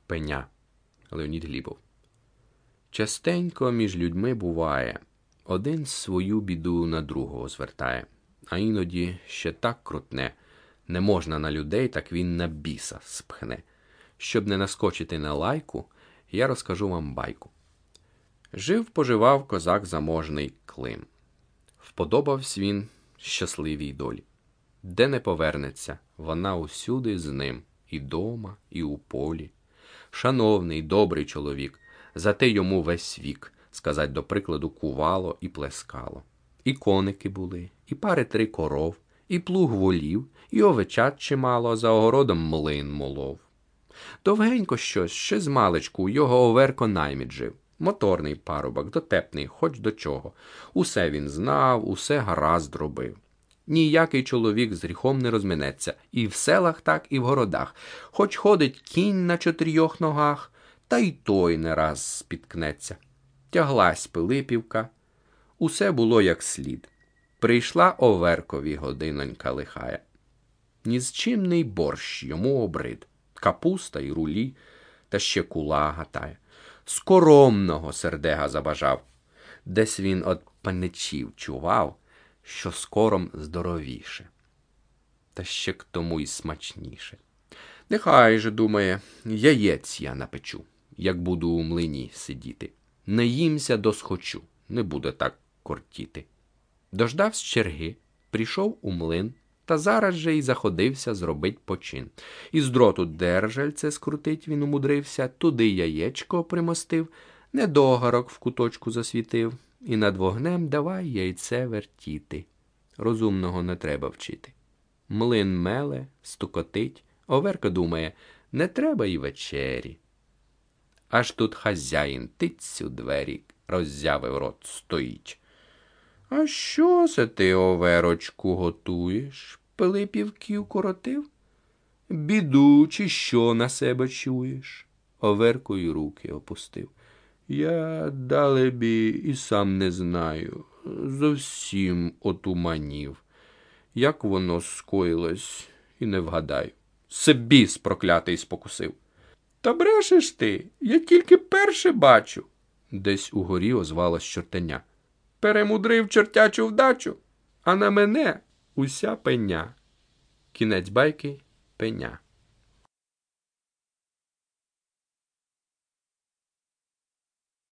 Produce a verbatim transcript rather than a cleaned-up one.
Пеня. Леонід Глібов. Частенько між людьми буває, один свою біду на другого звертає, а іноді ще так крутне, не можна на людей, так він на біса спхне. Щоб не наскочити на лайку, я розкажу вам байку. Жив-поживав козак заможний Клим. Вподобавсь він щасливій долі. Де не повернеться, вона усюди з ним, і дома, і у полі. Шановний, добрий чоловік, зате йому весь вік, сказать до прикладу, кувало і плескало. І коники були, і пари три коров, і плуг волів, і овечат чимало, за огородом млин молов. Довгенько щось, ще змалечку, його Оверко найміт жив. Моторний парубок, дотепний, хоч до чого. Усе він знав, усе гаразд робив. Ніякий чоловік з гріхом не розминеться, і в селах так, і в городах. Хоч ходить кінь на чотирьох ногах, та й той не раз спіткнеться. Тяглась Пилипівка, усе було як слід. Прийшла Оверкові годинонька лихая. Ні з чимний борщ йому обрид, капуста й рулі, та ще кула гатає. Скоромного сердега забажав. Десь він от паничів чував, що скором здоровіше. Та ще к тому й смачніше. Нехай же, думає, яєць я напечу, як буду у млині сидіти. Не їмся досхочу, не буде так кортіти. Дождавсь черги, прийшов у млин, та зараз же й заходився зробить почин. Із дроту держальце скрутить він умудрився, туди яєчко примостив, недогарок в куточку засвітив, і над вогнем давай яйце вертіти. Розумного не треба вчити. Млин меле, стукотить, Оверко думає, не треба й вечері. Аж тут хазяїн тиць у двері, роззявив рот, стоїть. А що це ти, Оверочку, готуєш? Пилипівки укоротив? Біду чи що на себе чуєш? Оверко й руки опустив. Я, далебі, і сам не знаю, зовсім отуманів. Як воно скоїлось, і не вгадаю. Се біс проклятий спокусив. Та брешеш ти, я тільки перше бачу. Десь угорі озвалось чортеня. Перемудрив чортячу вдачу, а на мене уся пеня. Кінець байки. Пеня.